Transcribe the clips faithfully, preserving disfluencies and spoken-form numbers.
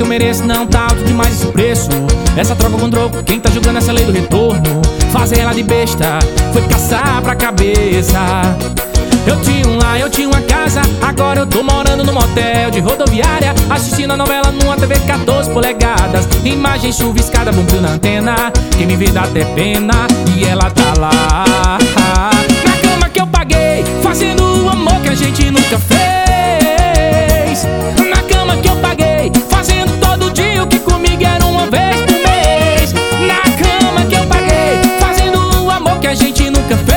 mereço não tá alto demais esse preço. Essa troca com troco, quem tá julgando essa lei do retorno? Fazer ela de besta, foi caçar pra cabeça. Eu tinha um lar, eu tinha uma casa, agora eu tô morando num motel de rodoviária, assistindo a novela numa T V quatorze polegadas. Imagem chuviscada, bumbum na antena, quem me vê dá até pena, e ela tá lá na cama que eu paguei, fazendo o amor que a gente nunca fez. Na cama que eu paguei, fazendo todo dia o que comigo era uma vez por mês. Na cama que eu paguei, fazendo o amor que a gente nunca fez.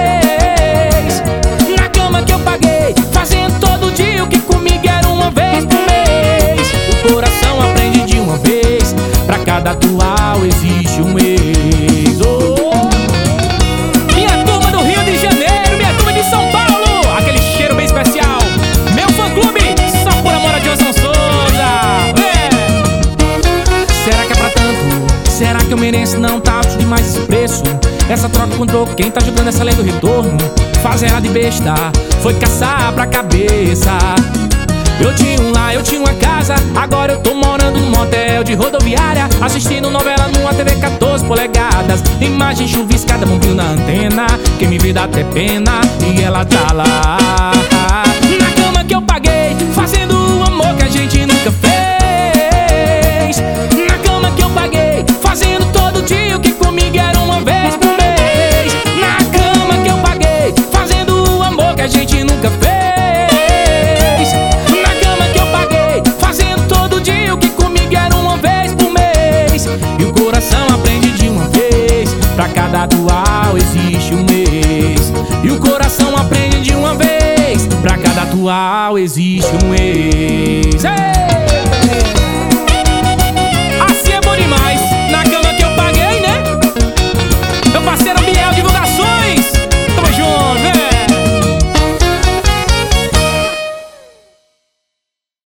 Cada atual existe um ex. Oh! Minha turma do Rio de Janeiro, minha turma de São Paulo, aquele cheiro bem especial. Meu fã-clube, só por amor a Johnson Souza. É. Será que é pra tanto? Será que eu mereço não tá alto demais esse preço? Essa troca com troco, quem tá jogando essa lei do retorno? Fazer ela de besta, foi caçar pra cabeça. Eu tinha um lar, eu tinha uma casa, agora eu tô morando num motel de rodoviária, assistindo novela numa T V quatorze polegadas. Imagem chuviscada, bumbum na antena, quem me vê dá até pena, e ela tá lá